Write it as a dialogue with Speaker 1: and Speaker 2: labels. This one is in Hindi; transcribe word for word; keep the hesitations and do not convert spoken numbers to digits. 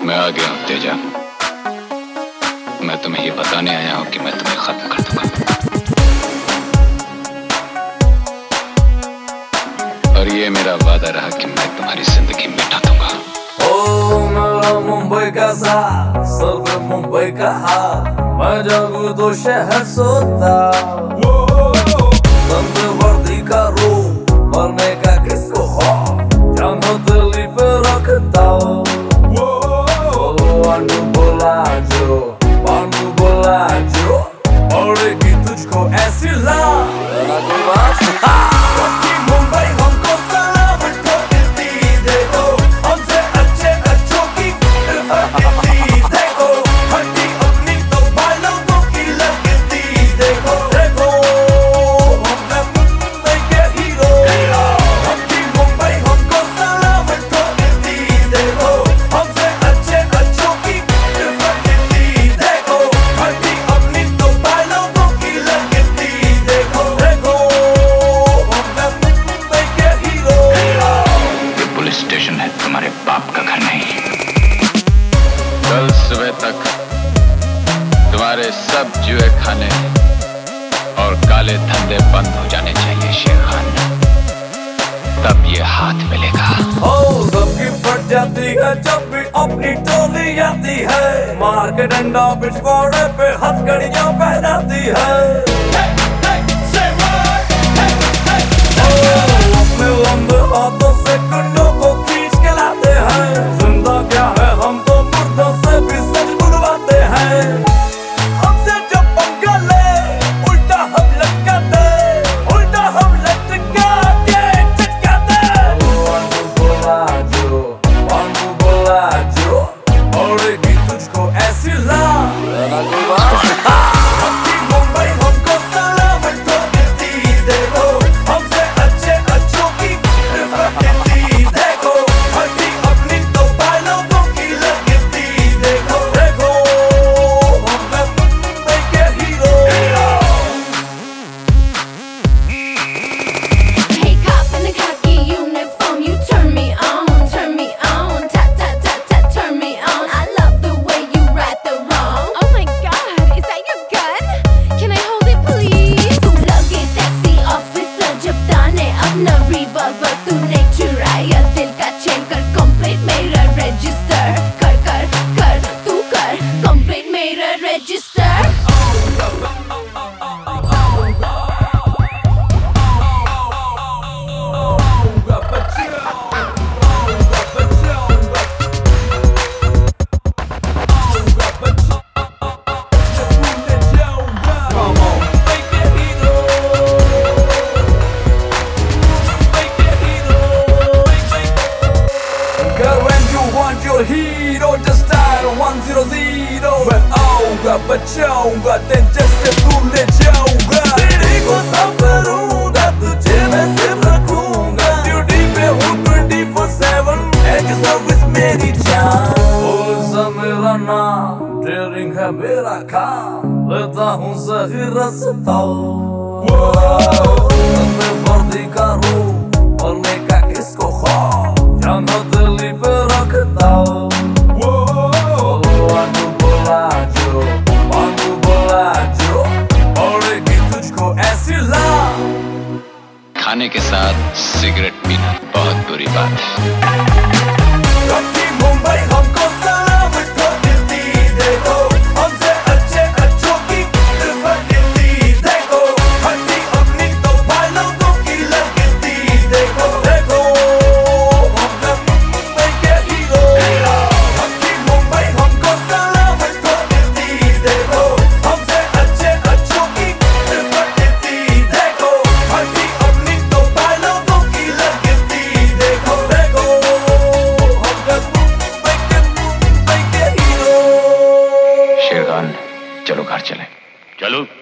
Speaker 1: मैं आ गया हूँ तेजा। मैं तुम्हें ये बताने आया हूँ कि मैं तुम्हें खत्म कर दूंगा। और ये मेरा वादा रहा कि मैं तुम्हारी जिंदगी मिटा दूंगा।
Speaker 2: ओ मेरा मुंबई का साथ, सर पे मुंबई का हाथ, मैं जागू तो शहर सोता। बंद वर्दी का रूप, मरने का किसको खौफ, जान हथेली पे रखता। पांडु बोला जो, पांडु बोला जो, पड़ेगी तुझको ऐसी लात। ना कोई बात मुंबई हमको सलाम ठोकती देखो, हमसे अच्छे अच्छों की फिरती देखो, हड्डी अपनी तो बालों को की लगती देखो। देखो हमने मुंबई के हीरो, हमकी मुंबई हमको सलाम ठोकती देखो, हमसे अच्छे अच्छों की फिरती देखो, हड्डी अपनी तो बालों को की लगती देखो। देखो हमने मुंबई के हीरो।
Speaker 1: ये पुलिस स्टेशन है, तुम्हारे बाप का घर नहीं। कल सुबह तक तुम्हारे सब जुए खाने और काले धंधे बंद हो जाने चाहिए शेर खान, तब ये हाथ मिलेगा।
Speaker 2: ओ सबकी फट जाती है जब भी अपनी टोली आती है, मार के डंडा पिछवाड़े पे हथकड़ियां पहनाती है। अपने लंबे हाथों से कुंडों को खींच के लाते हैं, जिंदा क्या है हम तो मुर्दों से भी सच बुलवाते हैं। हमसे जब पंगा ले उल्टा हम लटकाते, उल्टा हम लटका के चटकाते। पांडु बोला जो, पांडु बोला जो, पड़ेगी तुझको ऐसी लात। ना कोई बात हमकी मुंबई हमको सलाम ठोकती देखो, हमसे अच्छे अच्छों की फिरती देखो, हड्डी अपनी तो बालों को की लगती देखो। देखो हमने मुंबई के hero.
Speaker 3: Hey cop in the khaki uniform, you turn me on, turn me on, ta ta ta ta, turn me on. I love the way you right the wrong. Oh my God, is that your gun? Can I hold it please? तू लगे sexy officer जब ताने अपना revolver तूने चुराया दिल का chain कर complete मेरा register कर कर कर तू कर complete मेरा register.
Speaker 2: Girl, when you want your hero, just dial one zero zero. मैं आऊँगा बचाऊँगा तेरे से भूले जाऊँगा, तेरे को संभालूँगा तुझे मैं सिर्फ रखूँगा। ड्यूटी पे हूँ ट्वेंटी फोर सेवन, एज सर्विस मेरी जान। पुलिस है मेरा नाम, डेयरिंग है मेरा काम, लेता हूँ सही रास्ता। मैं वर्दी का रूप, मरने का किसको खौफ, जान हथेली पे रखता। पांडु बोला जो, पांडु बोला जो, पड़ेगी तुझको ऐसी लात।
Speaker 1: खाने के साथ सिगरेट पीना बहुत बुरी बात है।
Speaker 2: हमकी मुंबई हमको सलाम ठोकती देखो, हमसे अच्छे अच्छों की फिरती देखो, हड्डी अपनी तो बालों को की लगती देखो। देखो हमने मुंबई के हीरो। हमकी मुंबई हमको सलाम ठोकती देखो, हमसे अच्छे अच्छों की फिरती देखो, हड्डी अपनी तो बालों को की लगती देखो। देखो हमने मुंबई के मुंबई के हीरो।
Speaker 1: शेर खान, चलो घर चले।
Speaker 4: चलो।